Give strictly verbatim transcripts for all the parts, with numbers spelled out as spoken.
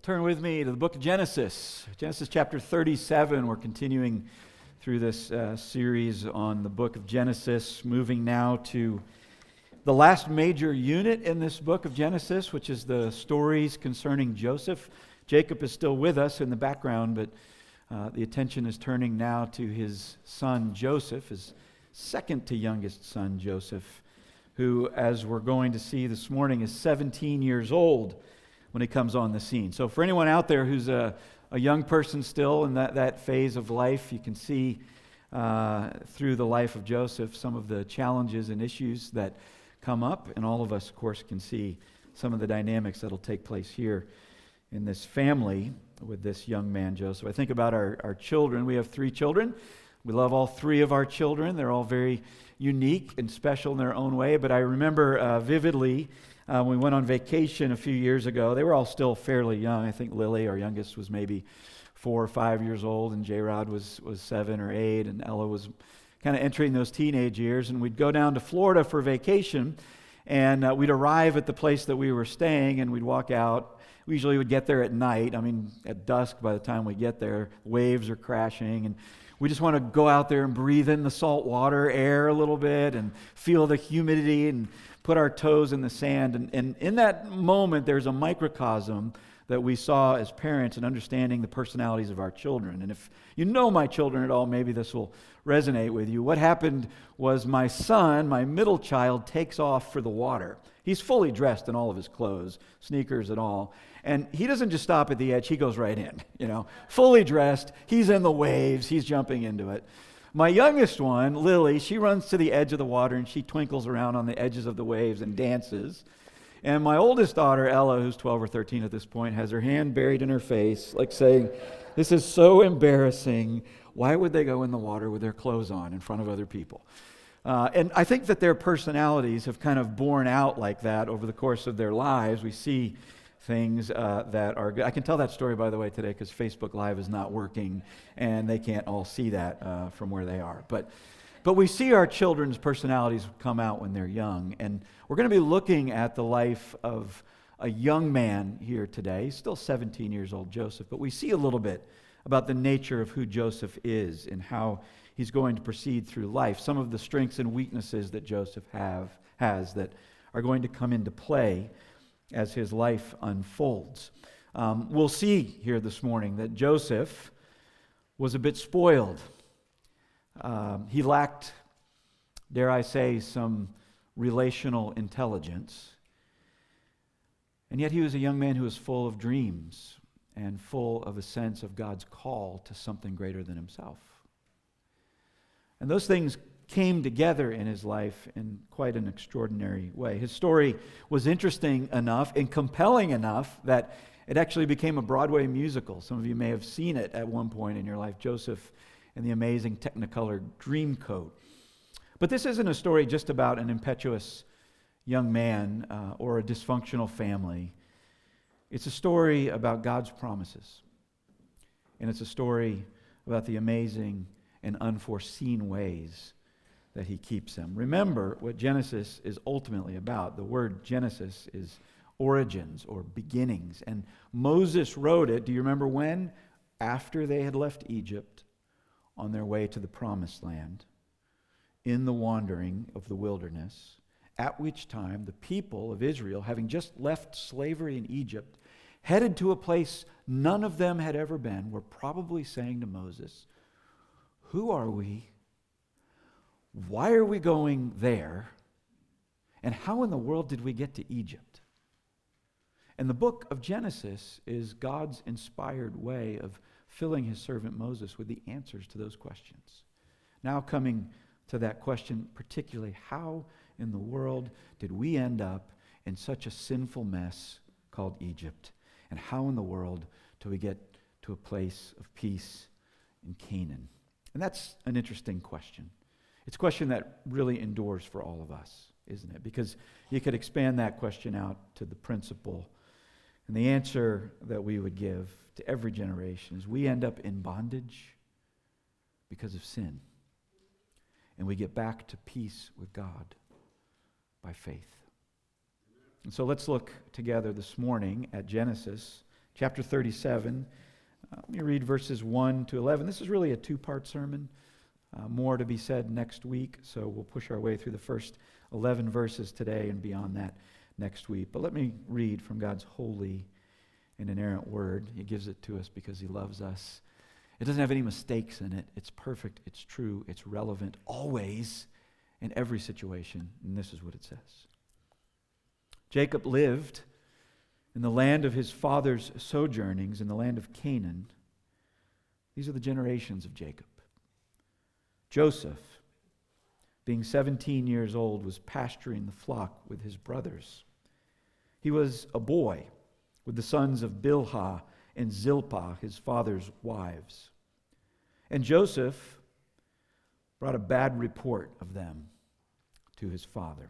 Turn with me to the book of Genesis. Genesis chapter thirty-seven. We're continuing through this uh, series on the book of Genesis, moving now to the last major unit in this book of Genesis, which is the stories concerning Joseph. Jacob is still with us in the background, but uh, the attention is turning now to his son Joseph, his second to youngest son Joseph, who, as we're going to see this morning, is seventeen years old when he comes on the scene. So for anyone out there who's a, a young person still in that, that phase of life, you can see uh, through the life of Joseph some of the challenges and issues that come up, and all of us, of course, can see some of the dynamics that'll take place here in this family with this young man, Joseph. I think about our, our children. We have three children. We love all three of our children. They're all very unique and special in their own way, but I remember uh, vividly Uh, when we went on vacation a few years ago. They were all still fairly young. I think Lily, our youngest, was maybe four or five years old, and J-Rod was, was seven or eight, and Ella was kind of entering those teenage years. And we'd go down to Florida for vacation, and uh, we'd arrive at the place that we were staying, and we'd walk out. We usually would get there at night. I mean, at dusk by the time we get there. Waves are crashing, and we just want to go out there and breathe in the salt water air a little bit and feel the humidity and put our toes in the sand. And, and in that moment, there's a microcosm that we saw as parents in understanding the personalities of our children. And if you know my children at all, maybe this will resonate with you. What happened was my son, my middle child, takes off for the water. He's fully dressed in all of his clothes, sneakers and all. And he doesn't just stop at the edge, he goes right in, you know, fully dressed. He's in the waves, he's jumping into it. My youngest one, Lily, she runs to the edge of the water and she twinkles around on the edges of the waves and dances. And my oldest daughter, Ella, who's twelve or thirteen at this point, has her hand buried in her face, like saying, "This is so embarrassing. Why would they go in the water with their clothes on in front of other people?" Uh, and I think that their personalities have kind of borne out like that over the course of their lives. We see things uh, that are good. I can tell that story, by the way, today because Facebook Live is not working, and they can't all see that uh, from where they are. But but we see our children's personalities come out when they're young, and we're going to be looking at the life of a young man here today. He's still seventeen years old, Joseph, but we see a little bit about the nature of who Joseph is and how he's going to proceed through life, some of the strengths and weaknesses that Joseph have has that are going to come into play as his life unfolds. Um, we'll see here this morning that Joseph was a bit spoiled. Um, he lacked, dare I say, some relational intelligence. And yet he was a young man who was full of dreams and full of a sense of God's call to something greater than himself. And those things came together in his life in quite an extraordinary way. His story was interesting enough and compelling enough that it actually became a Broadway musical. Some of you may have seen it at one point in your life, Joseph and the Amazing Technicolor Dreamcoat. But this isn't a story just about an impetuous young man uh, or a dysfunctional family. It's a story about God's promises. And it's a story about the amazing and unforeseen ways that he keeps them. Remember what Genesis is ultimately about. The word Genesis is origins or beginnings. And Moses wrote it, do you remember when? After they had left Egypt on their way to the promised land, in the wandering of the wilderness, at which time the people of Israel, having just left slavery in Egypt, headed to a place none of them had ever been, were probably saying to Moses, "Who are we? Why are we going there? And how in the world did we get to Egypt?" And the book of Genesis is God's inspired way of filling his servant Moses with the answers to those questions. Now coming to that question particularly, how in the world did we end up in such a sinful mess called Egypt? And how in the world do we get to a place of peace in Canaan? And that's an interesting question. It's a question that really endures for all of us, isn't it? Because you could expand that question out to the principle. And the answer that we would give to every generation is we end up in bondage because of sin. And we get back to peace with God by faith. And so let's look together this morning at Genesis chapter thirty-seven. Uh, let me read verses one to eleven. This is really a two-part sermon. Uh, more to be said next week, so we'll push our way through the first eleven verses today and beyond that next week. But let me read from God's holy and inerrant word. He gives it to us because he loves us. It doesn't have any mistakes in it. It's perfect, it's true, it's relevant, always, in every situation. And this is what it says. Jacob lived in the land of his father's sojournings, in the land of Canaan. These are the generations of Jacob. Joseph, being seventeen years old, was pasturing the flock with his brothers. He was a boy with the sons of Bilhah and Zilpah, his father's wives. And Joseph brought a bad report of them to his father.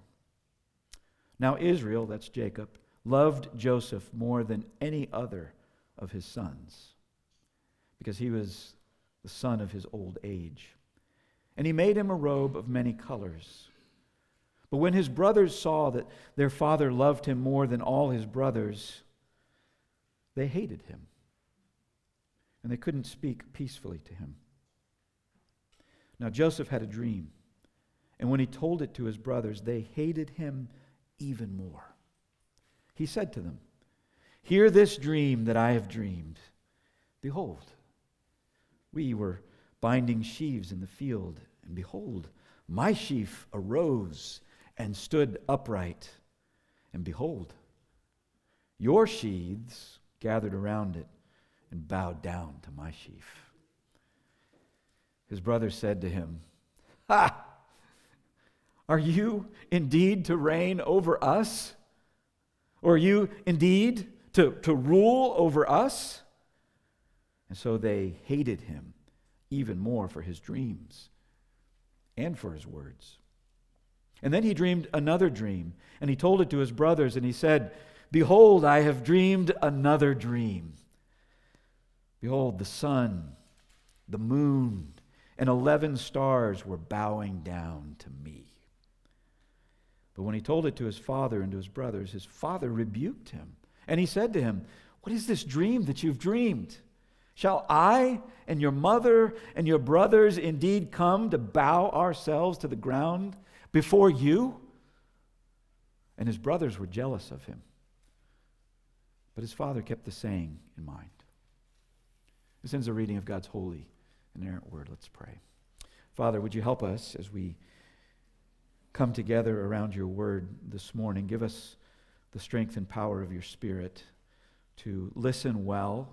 Now Israel, that's Jacob, loved Joseph more than any other of his sons, because he was the son of his old age. And he made him a robe of many colors. But when his brothers saw that their father loved him more than all his brothers, they hated him, and they couldn't speak peacefully to him. Now Joseph had a dream, and when he told it to his brothers, they hated him even more. He said to them, "Hear this dream that I have dreamed. Behold, we were binding sheaves in the field, and behold, my sheaf arose and stood upright, and behold, your sheaves gathered around it and bowed down to my sheaf." His brothers said to him, "Ha! Are you indeed to reign over us? Or are you indeed to, to rule over us?" And so they hated him even more for his dreams and for his words. And then he dreamed another dream, and he told it to his brothers, and he said, "Behold, I have dreamed another dream. Behold, the sun, the moon, and eleven stars were bowing down to me." But when he told it to his father and to his brothers, his father rebuked him. And he said to him, "What is this dream that you've dreamed? Shall I and your mother and your brothers indeed come to bow ourselves to the ground before you?" And his brothers were jealous of him. But his father kept the saying in mind. This ends the reading of God's holy and inerrant word. Let's pray. Father, would you help us as we come together around your word this morning? Give us the strength and power of your Spirit to listen well.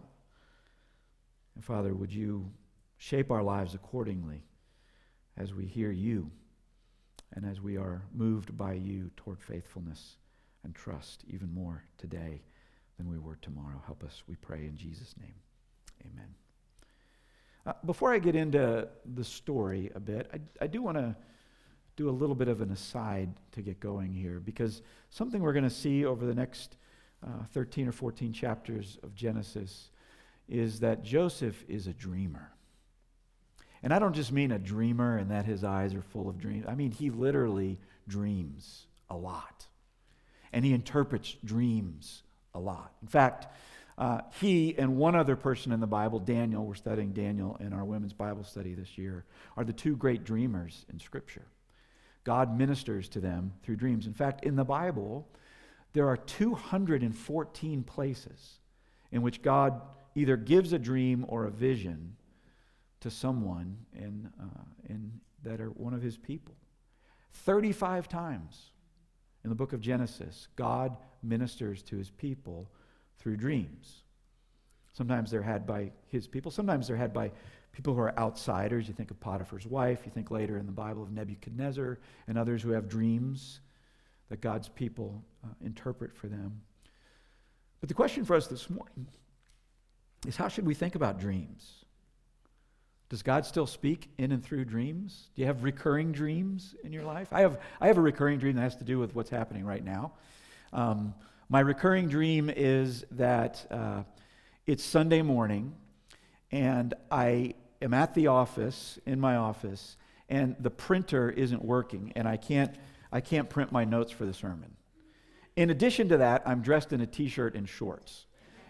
And Father, would you shape our lives accordingly as we hear you and as we are moved by you toward faithfulness and trust even more today than we were tomorrow. Help us, we pray in Jesus' name. Amen. Uh, before I get into the story a bit, I, I do want to do a little bit of an aside to get going here, because something we're going to see over the next uh, thirteen or fourteen chapters of Genesis is that Joseph is a dreamer. And I don't just mean a dreamer and that his eyes are full of dreams. I mean, he literally dreams a lot. And he interprets dreams a lot. In fact, uh, he and one other person in the Bible, Daniel, we're studying Daniel in our women's Bible study this year, are the two great dreamers in Scripture. God ministers to them through dreams. In fact, in the Bible, there are two hundred fourteen places in which God either gives a dream or a vision to someone in, uh, in, that are one of his people. thirty-five times in the book of Genesis, God ministers to his people through dreams. Sometimes they're had by his people. Sometimes they're had by people who are outsiders. You think of Potiphar's wife. You think later in the Bible of Nebuchadnezzar and others who have dreams that God's people uh, interpret for them. But the question for us this morning is, how should we think about dreams? Does God still speak in and through dreams? Do you have recurring dreams in your life? I have I have a recurring dream that has to do with what's happening right now. Um, my recurring dream is that uh, it's Sunday morning, and I am at the office, in my office, and the printer isn't working, and I can't I can't print my notes for the sermon. In addition to that, I'm dressed in a t-shirt and shorts.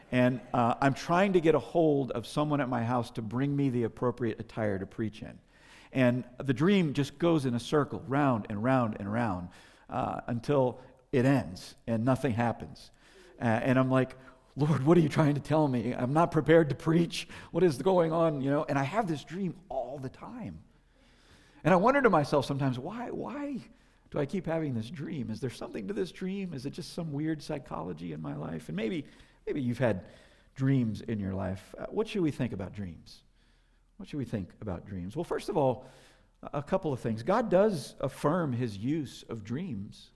And uh, I'm trying to get a hold of someone at my house to bring me the appropriate attire to preach in. And the dream just goes in a circle, round and round and round, uh, until it ends and nothing happens. Uh, and I'm like, Lord, what are you trying to tell me? I'm not prepared to preach. What is going on? You know, and I have this dream all the time. And I wonder to myself sometimes, why, why do I keep having this dream? Is there something to this dream? Is it just some weird psychology in my life? And maybe, maybe you've had dreams in your life. Uh, what should we think about dreams? What should we think about dreams? Well, first of all, a couple of things. God does affirm his use of dreams,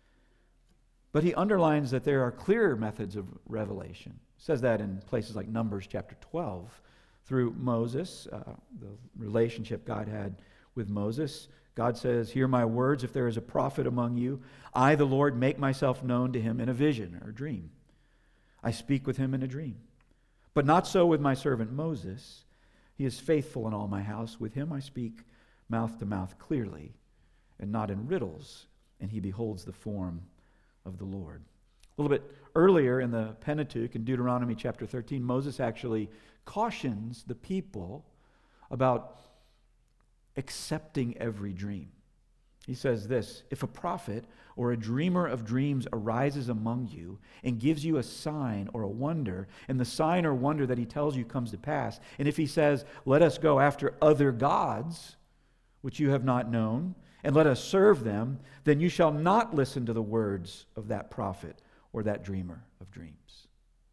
but he underlines that there are clearer methods of revelation. He says that in places like Numbers chapter twelve. Through Moses, uh, the relationship God had with Moses, God says, hear my words, if there is a prophet among you, I, the Lord, make myself known to him in a vision or dream. I speak with him in a dream. But not so with my servant Moses. He is faithful in all my house. With him I speak mouth to mouth clearly, and not in riddles, and he beholds the form of the Lord. A little bit earlier in the Pentateuch, in Deuteronomy chapter thirteen, Moses actually cautions the people about accepting every dream. He says this, if a prophet or a dreamer of dreams arises among you and gives you a sign or a wonder, and the sign or wonder that he tells you comes to pass, and if he says, let us go after other gods, which you have not known, and let us serve them, then you shall not listen to the words of that prophet or that dreamer of dreams.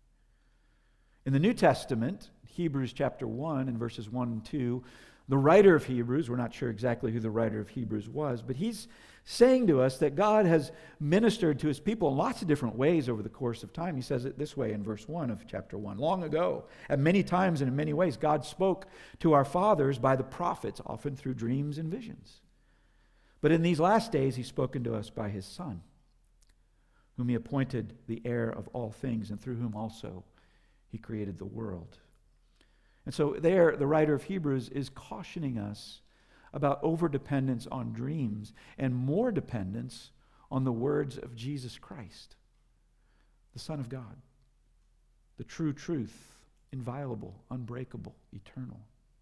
In the New Testament, Hebrews chapter one and verses one and two, the writer of Hebrews, we're not sure exactly who the writer of Hebrews was, but he's saying to us that God has ministered to his people in lots of different ways over the course of time. He says it this way in verse one of chapter one. Long ago, at many times and in many ways, God spoke to our fathers by the prophets, often through dreams and visions. But in these last days, he's spoken to us by his Son, whom he appointed the heir of all things, and through whom also he created the world. And so there, the writer of Hebrews is cautioning us about overdependence on dreams and more dependence on the words of Jesus Christ, the Son of God, the true truth, inviolable, unbreakable, eternal.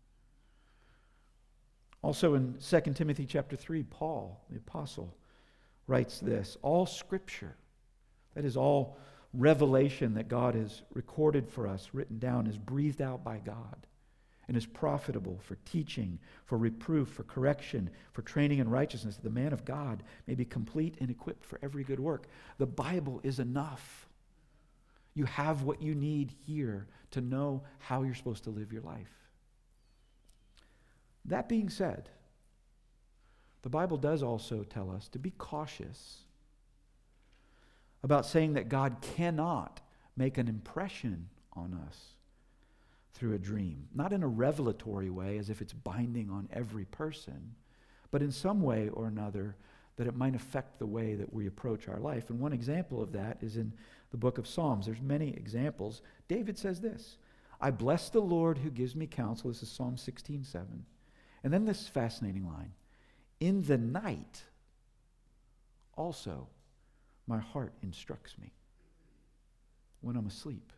Also in Second Timothy chapter three, Paul, the apostle, writes this, all Scripture, that is all revelation that God has recorded for us, written down, is breathed out by God and is profitable for teaching, for reproof, for correction, for training in righteousness, that the man of God may be complete and equipped for every good work. The Bible is enough. You have what you need here to know how you're supposed to live your life. That being said, the Bible does also tell us to be cautious about saying that God cannot make an impression on us through a dream. Not in a revelatory way, as if it's binding on every person, but in some way or another that it might affect the way that we approach our life. And one example of that is in the book of Psalms. There's many examples. David says this, I bless the Lord who gives me counsel. This is Psalm sixteen seven. And then this fascinating line, in the night also my heart instructs me when I'm asleep.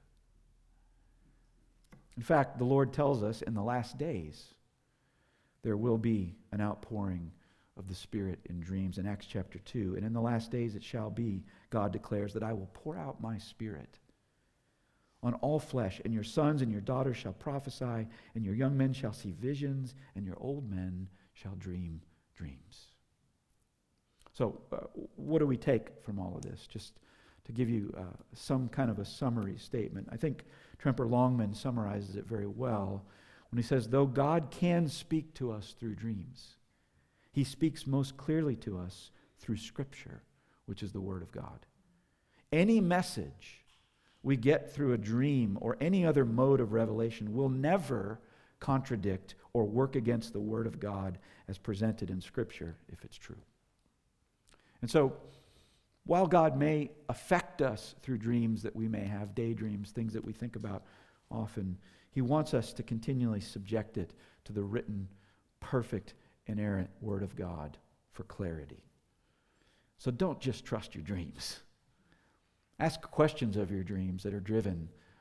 In fact, the Lord tells us in the last days there will be an outpouring of the Spirit in dreams in Acts chapter two. And in the last days it shall be, God declares, that I will pour out my Spirit on all flesh, and your sons and your daughters shall prophesy, and your young men shall see visions, and your old men shall dream dreams. So uh, what do we take from all of this? Just to give you uh, some kind of a summary statement. I think Tremper Longman summarizes it very well when he says, though God can speak to us through dreams, he speaks most clearly to us through Scripture, which is the Word of God. Any message we get through a dream or any other mode of revelation will never contradict or work against the Word of God as presented in Scripture if it's true. And so, while God may affect us through dreams that we may have, daydreams, things that we think about often, he wants us to continually subject it to the written, perfect, inerrant Word of God for clarity. So don't just trust your dreams. Ask questions of your dreams that are driven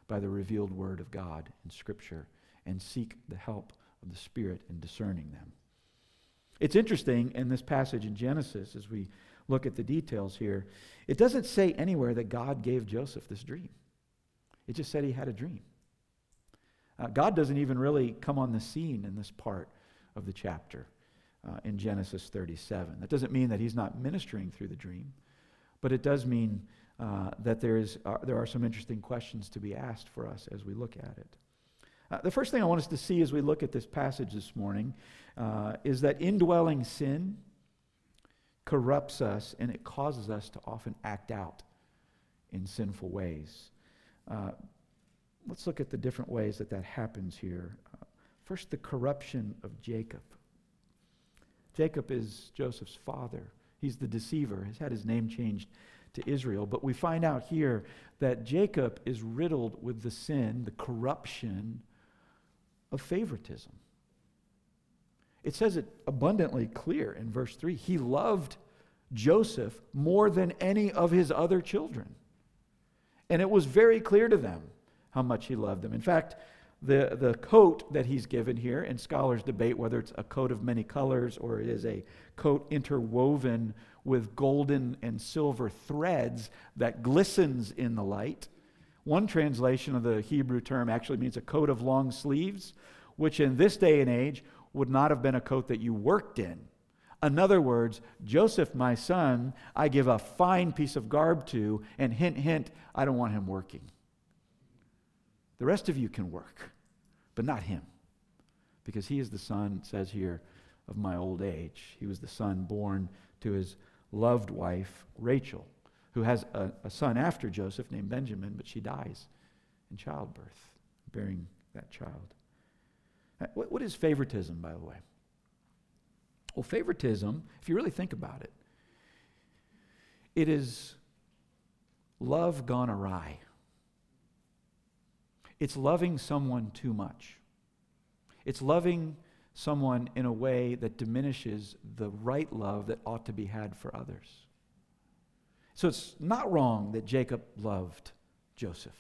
by the revealed word of God in Scripture and seek the help of the Spirit in discerning them. It's interesting in this passage in Genesis, as we look at the details here, it doesn't say anywhere that God gave Joseph this dream. It just said he had a dream. Uh, God doesn't even really come on the scene in this part of the chapter uh, in Genesis thirty-seven. That doesn't mean that he's not ministering through the dream, but it does mean uh, that there is uh, there are some interesting questions to be asked for us as we look at it. Uh, the first thing I want us to see as we look at this passage this morning uh, is that indwelling sin corrupts us, and it causes us to often act out in sinful ways. Uh, let's look at the different ways that that happens here. Uh, first, the corruption of Jacob. Jacob is Joseph's father. He's the deceiver. He's had his name changed to Israel. But we find out here that Jacob is riddled with the sin, the corruption of favoritism. It says it abundantly clear in verse three. He loved Joseph more than any of his other children. And it was very clear to them how much he loved them. In fact, the, the coat that he's given here, and scholars debate whether it's a coat of many colors or it is a coat interwoven with golden and silver threads that glistens in the light. One translation of the Hebrew term actually means a coat of long sleeves, which in this day and age would not have been a coat that you worked in. In other words, Joseph, my son, I give a fine piece of garb to, and hint, hint, I don't want him working. The rest of you can work, but not him, because he is the son, it says here, of my old age. He was the son born to his loved wife, Rachel, who has a, a son after Joseph named Benjamin, but she dies in childbirth, bearing that child. What, what is favoritism, by the way? Well, favoritism, if you really think about it, it is love gone awry. It's loving someone too much. It's loving someone in a way that diminishes the right love that ought to be had for others. So it's not wrong that Jacob loved Joseph.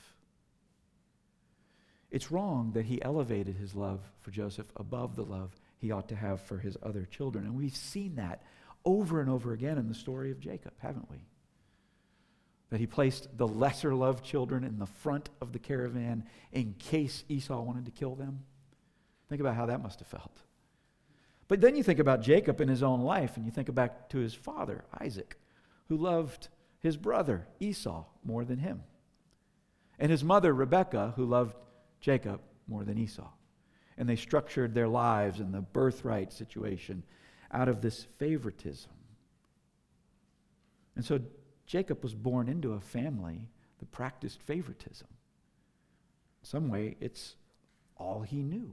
It's wrong that he elevated his love for Joseph above the love he ought to have for his other children. And we've seen that over and over again in the story of Jacob, haven't we? That he placed the lesser loved children in the front of the caravan in case Esau wanted to kill them. Think about how that must have felt. But then you think about Jacob in his own life, and you think back to his father, Isaac, who loved his brother, Esau, more than him. And his mother, Rebekah, who loved Jacob more than Esau. And they structured their lives in the birthright situation out of this favoritism. And so Jacob was born into a family that practiced favoritism. In some way, it's all he knew.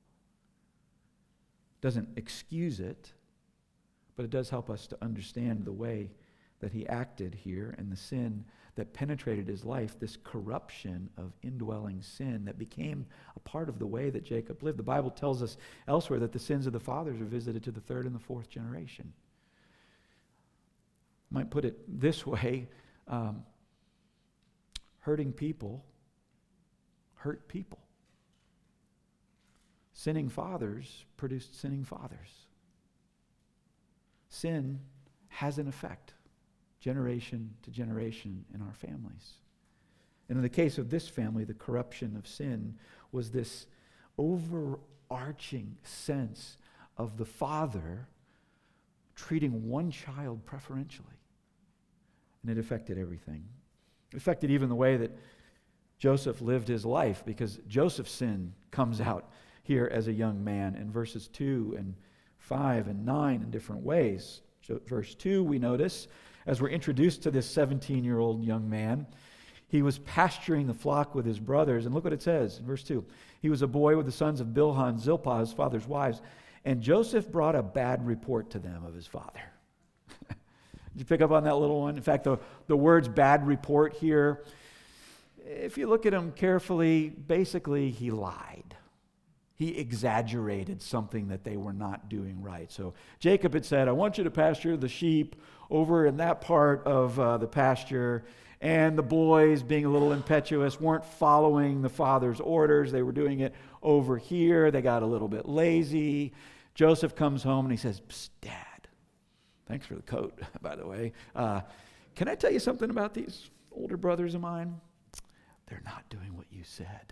Doesn't excuse it, but it does help us to understand the way that he acted here and the sin that penetrated his life, this corruption of indwelling sin that became a part of the way that Jacob lived. The Bible tells us elsewhere that the sins of the fathers are visited to the third and the fourth generation. Might put it this way, um, hurting people hurt people. Sinning fathers produced sinning fathers. Sin has an effect, generation to generation in our families. And in the case of this family, the corruption of sin was this overarching sense of the father treating one child preferentially. And it affected everything. It affected even the way that Joseph lived his life, because Joseph's sin comes out here as a young man in verses two and five and nine in different ways. So verse two, we notice, as we're introduced to this seventeen-year-old young man, he was pasturing the flock with his brothers. And look what it says in verse two. He was a boy with the sons of Bilhah and Zilpah, his father's wives. And Joseph brought a bad report to them of his father. Did you pick up on that little one? In fact, the, the words bad report here, if you look at them carefully, basically he lied. He exaggerated something that they were not doing right. So Jacob had said, I want you to pasture the sheep over in that part of uh, the pasture, And the boys, being a little impetuous, weren't following the father's orders. They were doing it over here. They got a little bit lazy. Joseph comes home and he says, "Psst, Dad, thanks for the coat, by the way. Uh, can I tell you something about these older brothers of mine? They're not doing what you said."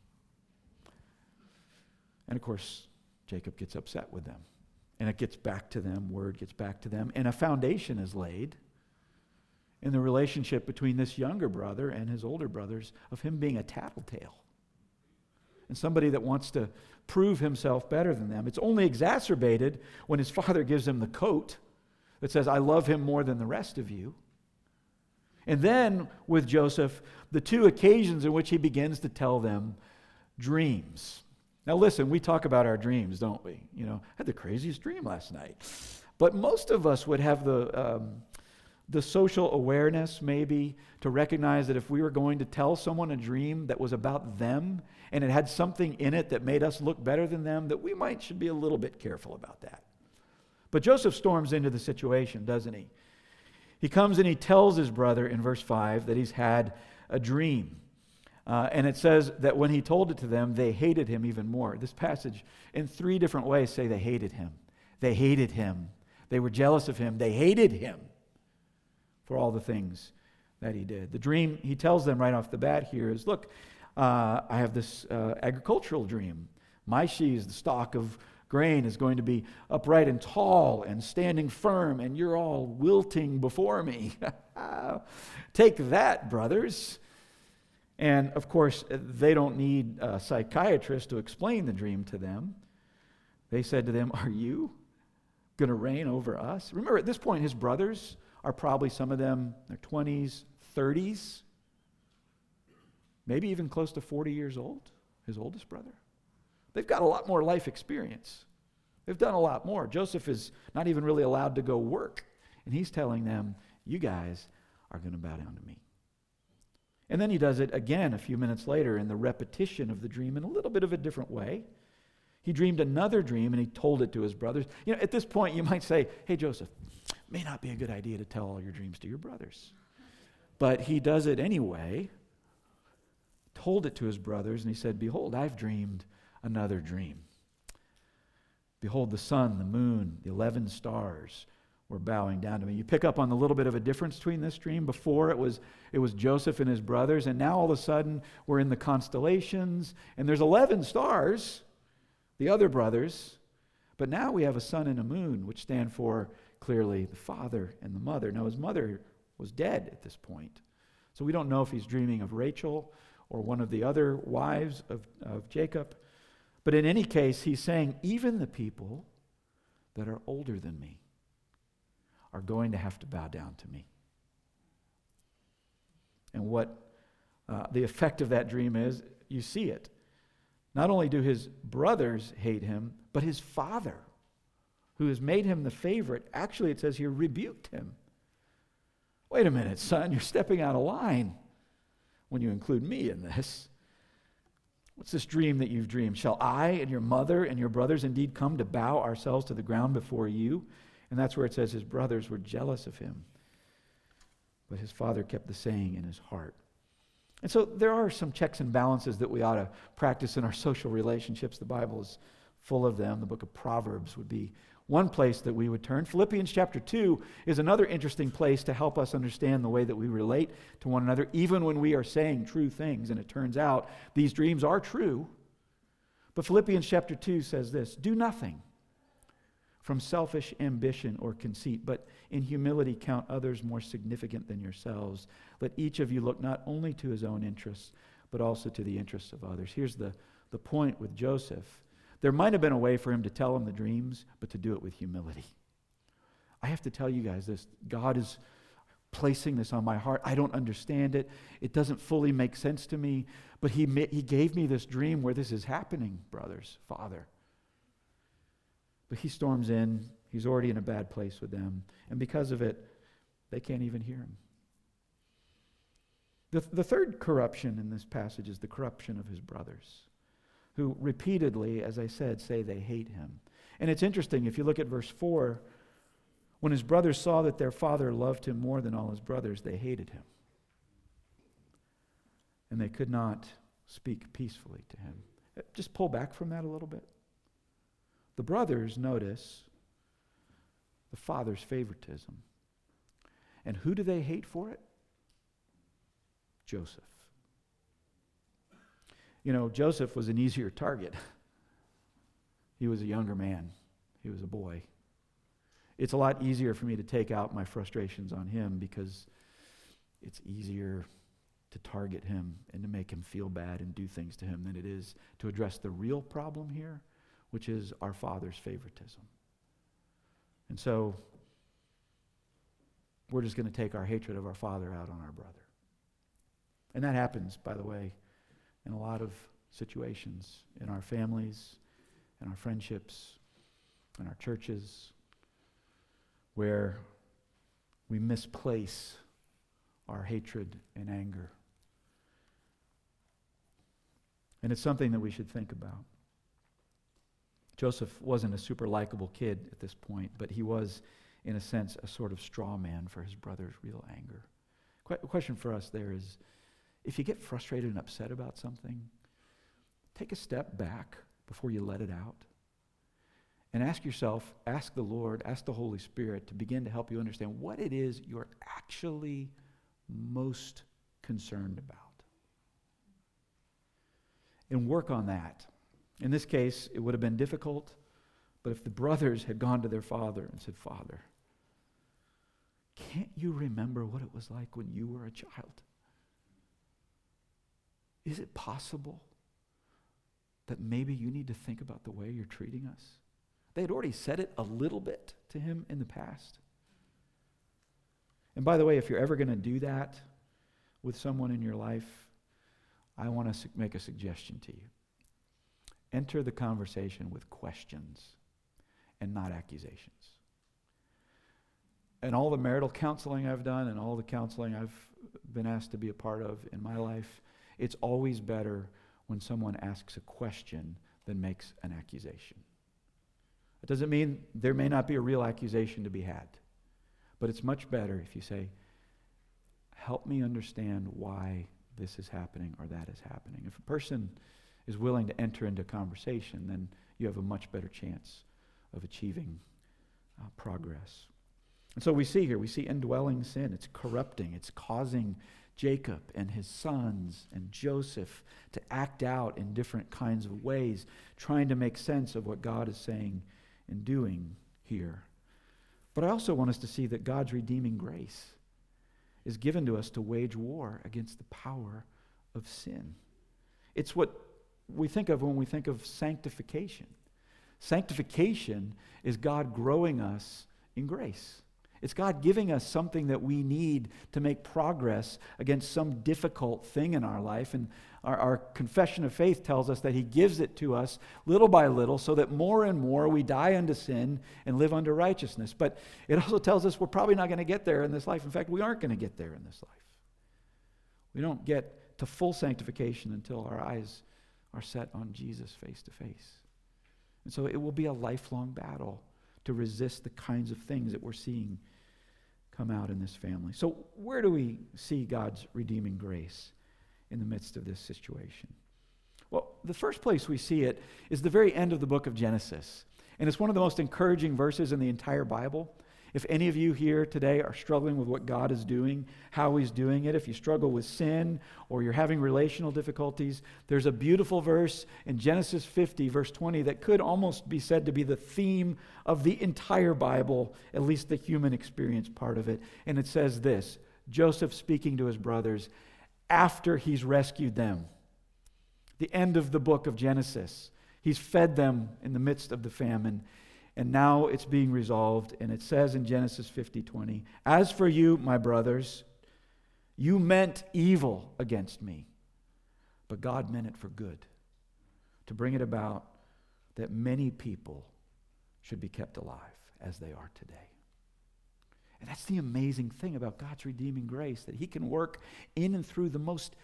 And of course, Jacob gets upset with them. And it gets back to them, word gets back to them, and a foundation is laid in the relationship between this younger brother and his older brothers of him being a tattletale and somebody that wants to prove himself better than them. It's only exacerbated when his father gives him the coat that says, "I love him more than the rest of you." And then with Joseph, the two occasions in which he begins to tell them dreams. Now listen, we talk about our dreams, don't we? You know, I had the craziest dream last night. But most of us would have the um, the social awareness maybe to recognize that if we were going to tell someone a dream that was about them and it had something in it that made us look better than them, that we might should be a little bit careful about that. But Joseph storms into the situation, doesn't he? He comes and he tells his brother in verse five that he's had a dream. Uh, and it says that when he told it to them, they hated him even more. This passage, in three different ways, say they hated him. They hated him. They were jealous of him. They hated him for all the things that he did. The dream he tells them right off the bat here is, look, uh, I have this uh, agricultural dream. My sheaves, the stalk of grain, is going to be upright and tall and standing firm, and you're all wilting before me. Take that, brothers. And, of course, they don't need a psychiatrist to explain the dream to them. They said to them, "Are you going to reign over us?" Remember, at this point, his brothers are probably, some of them, in their twenties, thirties, maybe even close to forty years old, his oldest brother. They've got a lot more life experience. They've done a lot more. Joseph is not even really allowed to go work. And he's telling them, "You guys are going to bow down to me." And then he does it again a few minutes later in the repetition of the dream in a little bit of a different way. He dreamed another dream and he told it to his brothers. You know, at this point you might say, "Hey, Joseph, may not be a good idea to tell all your dreams to your brothers." But he does it anyway, told it to his brothers, and he said, "Behold, I've dreamed another dream. Behold, the sun, the moon, the eleven stars were bowing down to me." You pick up on the little bit of a difference between this dream. Before it was it was Joseph and his brothers, and now all of a sudden we're in the constellations, and there's eleven stars, the other brothers, but now we have a sun and a moon, which stand for clearly the father and the mother. Now his mother was dead at this point, so we don't know if he's dreaming of Rachel or one of the other wives of, of Jacob. But in any case, he's saying even the people that are older than me are going to have to bow down to me. And what uh, the effect of that dream is, you see it. Not only do his brothers hate him, but his father, who has made him the favorite, actually it says here, rebuked him. Wait a minute, son, you're stepping out of line when you include me in this. What's this dream that you've dreamed? Shall I and your mother and your brothers indeed come to bow ourselves to the ground before you? And that's where it says his brothers were jealous of him. But his father kept the saying in his heart. And so there are some checks and balances that we ought to practice in our social relationships. The Bible is full of them. The book of Proverbs would be one place that we would turn. Philippians chapter two is another interesting place to help us understand the way that we relate to one another, even when we are saying true things. And it turns out these dreams are true. But Philippians chapter two says this: "Do nothing from selfish ambition or conceit, but in humility count others more significant than yourselves. Let each of you look not only to his own interests, but also to the interests of others." Here's the, the point with Joseph. There might have been a way for him to tell him the dreams, but to do it with humility. I have to tell you guys this. God is placing this on my heart. I don't understand it. It doesn't fully make sense to me, but he, he gave me this dream where this is happening, brothers, Father. But he storms in. He's already in a bad place with them. And because of it, they can't even hear him. The, the third corruption in this passage is the corruption of his brothers, who repeatedly, as I said, say they hate him. And it's interesting, if you look at verse four, when his brothers saw that their father loved him more than all his brothers, they hated him. and they could not speak peacefully to him. Just pull back from that a little bit. The brothers notice the father's favoritism. And who do they hate for it? Joseph. You know, Joseph was an easier target. He was a younger man. He was a boy. It's a lot easier for me to take out my frustrations on him because it's easier to target him and to make him feel bad and do things to him than it is to address the real problem here, which is our father's favoritism. And so we're just going to take our hatred of our father out on our brother. And that happens, by the way, in a lot of situations in our families, in our friendships, in our churches, where we misplace our hatred and anger. And it's something that we should think about. Joseph wasn't a super likable kid at this point, but he was, in a sense, a sort of straw man for his brother's real anger. Qu- question for us there is, if you get frustrated and upset about something, take a step back before you let it out. And ask yourself, ask the Lord, ask the Holy Spirit to begin to help you understand what it is you're actually most concerned about. And work on that. In this case, it would have been difficult, but if the brothers had gone to their father and said, Father, can't you remember what it was like when you were a child? Is it possible that maybe you need to think about the way you're treating us? They had already said it a little bit to him in the past. And by the way, if you're ever going to do that with someone in your life, I want to make a suggestion to you. Enter the conversation with questions and not accusations. And all the marital counseling I've done and all the counseling I've been asked to be a part of in my life, it's always better when someone asks a question than makes an accusation. It doesn't mean there may not be a real accusation to be had, but it's much better if you say, help me understand why this is happening or that is happening. If a person is willing to enter into conversation, then you have a much better chance of achieving uh, progress. And so we see here, we see indwelling sin. It's corrupting. It's causing Jacob and his sons and Joseph to act out in different kinds of ways, trying to make sense of what God is saying and doing here. But I also want us to see that God's redeeming grace is given to us to wage war against the power of sin. It's what we think of when we think of sanctification. Sanctification is God growing us in grace. It's God giving us something that we need to make progress against some difficult thing in our life. And our, our confession of faith tells us that He gives it to us little by little so that more and more we die unto sin and live unto righteousness. But it also tells us we're probably not going to get there in this life. In fact, we aren't going to get there in this life. We don't get to full sanctification until our eyes are set on Jesus face to face. And so it will be a lifelong battle to resist the kinds of things that we're seeing come out in this family. So where do we see God's redeeming grace in the midst of this situation? Well, the first place we see it is the very end of the book of Genesis. And it's one of the most encouraging verses in the entire Bible. If any of you here today are struggling with what God is doing, how He's doing it, if you struggle with sin or you're having relational difficulties, there's a beautiful verse in Genesis fifty, verse twenty, that could almost be said to be the theme of the entire Bible, at least the human experience part of it. And it says this, Joseph speaking to his brothers after he's rescued them. The end of the book of Genesis. He's fed them in the midst of the famine. And now it's being resolved, and it says in Genesis fifty twenty, as for you, my brothers, you meant evil against me, but God meant it for good, to bring it about that many people should be kept alive as they are today. And that's the amazing thing about God's redeeming grace, that He can work in and through the most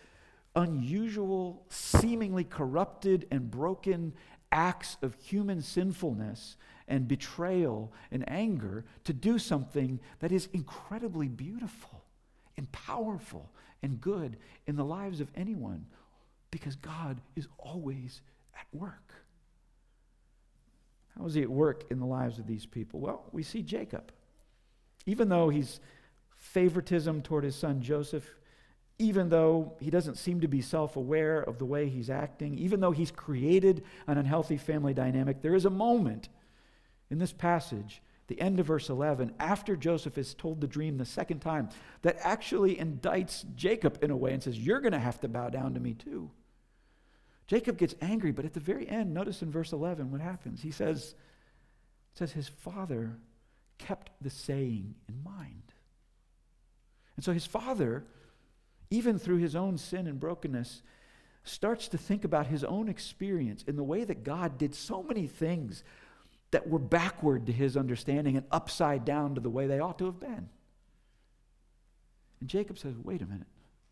unusual, seemingly corrupted and broken acts of human sinfulness and betrayal and anger to do something that is incredibly beautiful and powerful and good in the lives of anyone, because God is always at work. How is he at work in the lives of these people? Well, we see Jacob. Even though he's favoritism toward his son Joseph, even though he doesn't seem to be self-aware of the way he's acting, even though he's created an unhealthy family dynamic, there is a moment in this passage, the end of verse eleven, after Joseph is told the dream the second time, that actually indicts Jacob in a way and says, you're going to have to bow down to me too. Jacob gets angry, but at the very end, notice in verse eleven what happens. He says, it says his father kept the saying in mind. And so his father, even through his own sin and brokenness, starts to think about his own experience in the way that God did so many things that were backward to his understanding and upside down to the way they ought to have been. And Jacob says, wait a minute.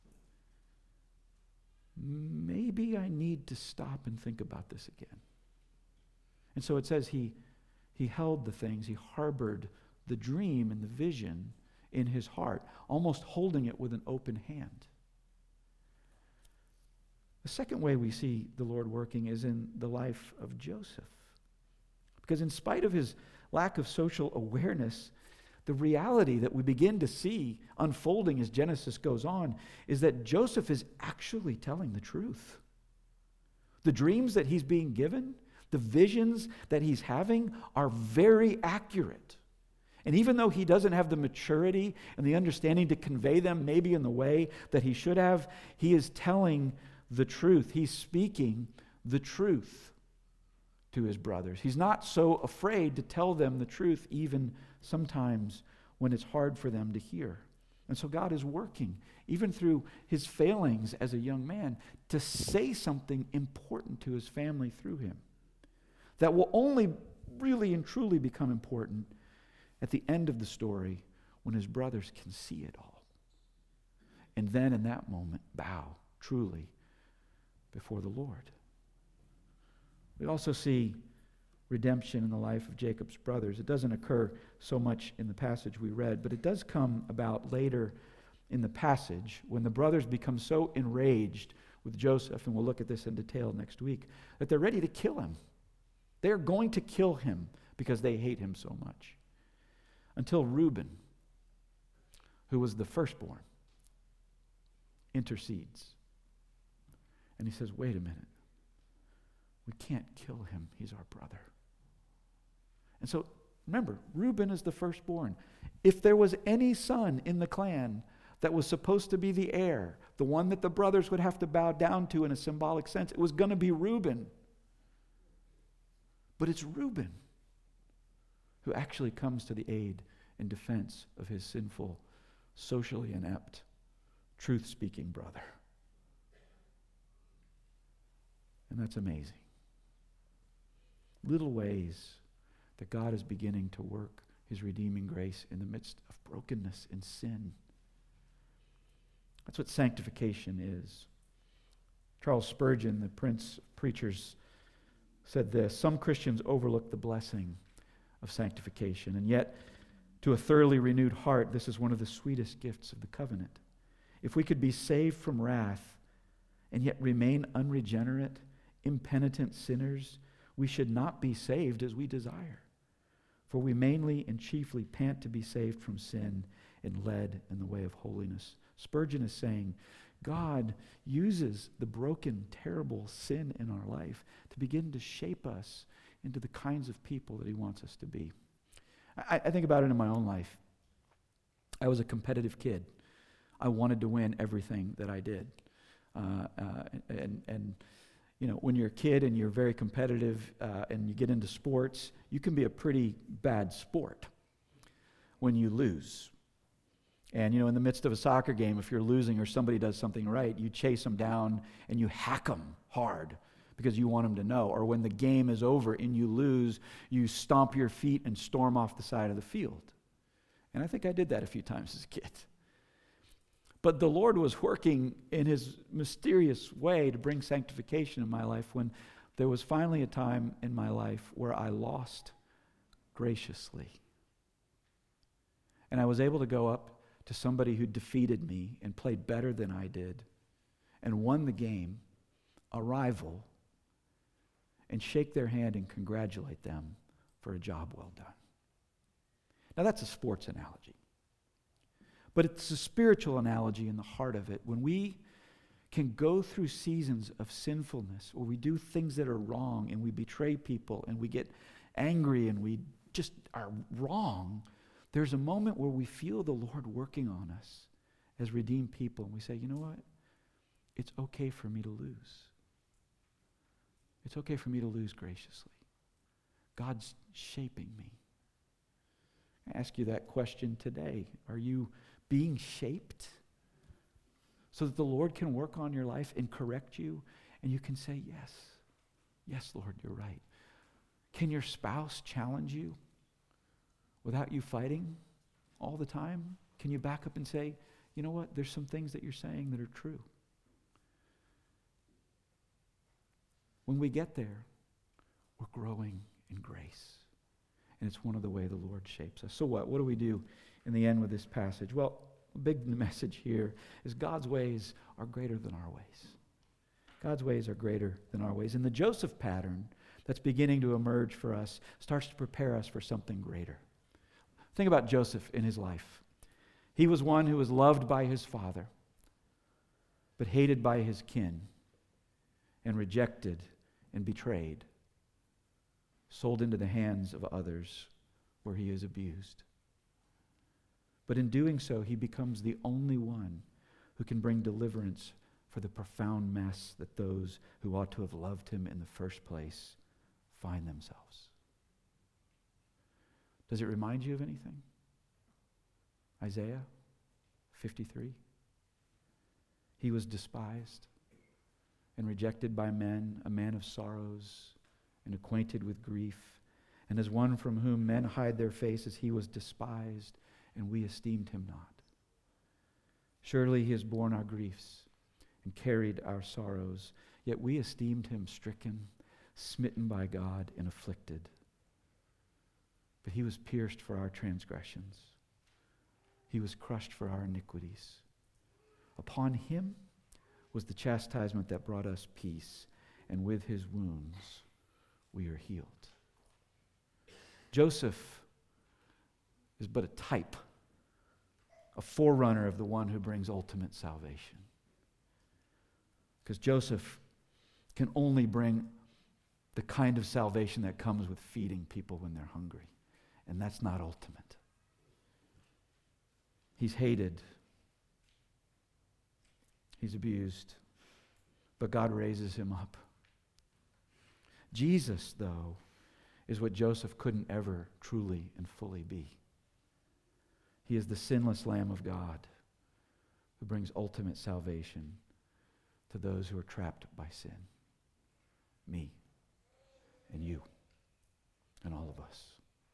Maybe I need to stop and think about this again. And so it says he, he held the things, he harbored the dream and the vision in his heart, almost holding it with an open hand. The second way we see the Lord working is in the life of Joseph. Because in spite of his lack of social awareness, the reality that we begin to see unfolding as Genesis goes on is that Joseph is actually telling the truth. The dreams that he's being given, the visions that he's having are very accurate. And even though he doesn't have the maturity and the understanding to convey them maybe in the way that he should have, he is telling the truth. He's speaking the truth to his brothers. He's not so afraid to tell them the truth, even sometimes when it's hard for them to hear. And so God is working, even through his failings as a young man, to say something important to his family through him that will only really and truly become important at the end of the story when his brothers can see it all. And then in that moment, bow truly before the Lord. We also see redemption in the life of Jacob's brothers. It doesn't occur so much in the passage we read, but it does come about later in the passage when the brothers become so enraged with Joseph, and we'll look at this in detail next week, that they're ready to kill him. They're going to kill him because they hate him so much. Until Reuben, who was the firstborn, intercedes. And he says, wait a minute. We can't kill him. He's our brother. And so, remember, Reuben is the firstborn. If there was any son in the clan that was supposed to be the heir, the one that the brothers would have to bow down to in a symbolic sense, it was going to be Reuben. But it's Reuben who actually comes to the aid and defense of his sinful, socially inept, truth-speaking brother. And that's amazing. Little ways that God is beginning to work his redeeming grace in the midst of brokenness and sin. That's what sanctification is. Charles Spurgeon, the Prince of Preachers, said this: some Christians overlook the blessing of sanctification, and yet to a thoroughly renewed heart, this is one of the sweetest gifts of the covenant. If we could be saved from wrath and yet remain unregenerate, impenitent sinners, we should not be saved as we desire. For we mainly and chiefly pant to be saved from sin and led in the way of holiness. Spurgeon is saying, God uses the broken, terrible sin in our life to begin to shape us into the kinds of people that he wants us to be. I, I think about it in my own life. I was a competitive kid. I wanted to win everything that I did. Uh, uh, and, and you know, when you're a kid and you're very competitive uh, and you get into sports, you can be a pretty bad sport when you lose. And, you know, in the midst of a soccer game, if you're losing or somebody does something right, you chase them down and you hack them hard because you want them to know. Or when the game is over and you lose, you stomp your feet and storm off the side of the field. And I think I did that a few times as a kid. But the Lord was working in his mysterious way to bring sanctification in my life when there was finally a time in my life where I lost graciously. And I was able to go up to somebody who defeated me and played better than I did and won the game, a rival, and shake their hand and congratulate them for a job well done. Now that's a sports analogy. But it's a spiritual analogy in the heart of it. When we can go through seasons of sinfulness where we do things that are wrong and we betray people and we get angry and we just are wrong, there's a moment where we feel the Lord working on us as redeemed people, and we say, you know what? It's okay for me to lose. It's okay for me to lose graciously. God's shaping me. I ask you that question today. Are you being shaped so that the Lord can work on your life and correct you, and you can say, yes, yes, Lord, you're right. Can your spouse challenge you without you fighting all the time? Can you back up and say, you know what, there's some things that you're saying that are true? When we get there, we're growing in grace. And it's one of the way the Lord shapes us. So what? What do we do in the end with this passage? Well, the big message here is God's ways are greater than our ways. God's ways are greater than our ways. And the Joseph pattern that's beginning to emerge for us starts to prepare us for something greater. Think about Joseph in his life. He was one who was loved by his father, but hated by his kin, and rejected and betrayed, sold into the hands of others where he is abused. But in doing so, he becomes the only one who can bring deliverance for the profound mess that those who ought to have loved him in the first place find themselves. Does it remind you of anything? Isaiah fifty-three. He was despised and rejected by men, a man of sorrows and acquainted with grief. And as one from whom men hide their faces, he was despised, and we esteemed him not. Surely he has borne our griefs and carried our sorrows, yet we esteemed him stricken, smitten by God, and afflicted. But he was pierced for our transgressions. He was crushed for our iniquities. Upon him was the chastisement that brought us peace, and with his wounds we are healed. Joseph is but a type, a forerunner of the one who brings ultimate salvation. Because Joseph can only bring the kind of salvation that comes with feeding people when they're hungry. And that's not ultimate. He's hated. He's abused. But God raises him up. Jesus, though, is what Joseph couldn't ever truly and fully be. He is the sinless Lamb of God who brings ultimate salvation to those who are trapped by sin. Me and you and all of us.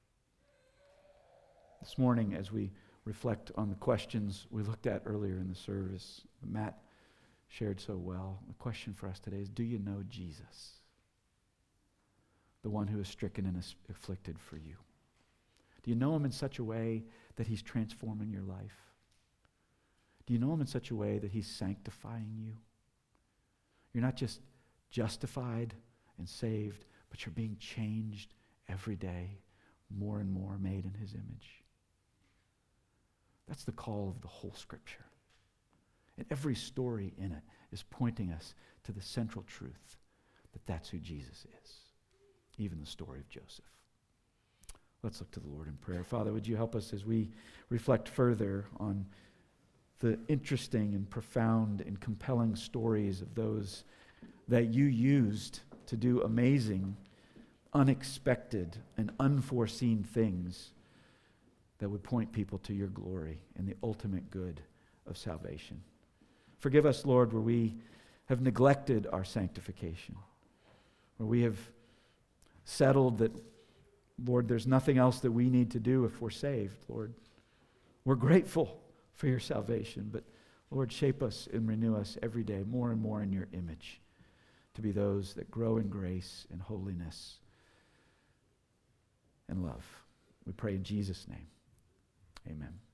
This morning, as we reflect on the questions we looked at earlier in the service, Matt shared so well, the question for us today is, do you know Jesus? The one who is stricken and is afflicted for you. Do you know him in such a way that he's transforming your life? Do you know him in such a way that he's sanctifying you? You're not just justified and saved, but you're being changed every day, more and more made in his image. That's the call of the whole Scripture. And every story in it is pointing us to the central truth that that's who Jesus is. Even the story of Joseph. Let's look to the Lord in prayer. Father, would you help us as we reflect further on the interesting and profound and compelling stories of those that you used to do amazing, unexpected, and unforeseen things that would point people to your glory and the ultimate good of salvation. Forgive us, Lord, where we have neglected our sanctification, where we have settled that, Lord, there's nothing else that we need to do if we're saved, Lord. We're grateful for your salvation, but Lord, shape us and renew us every day more and more in your image to be those that grow in grace and holiness and love. We pray in Jesus' name. Amen.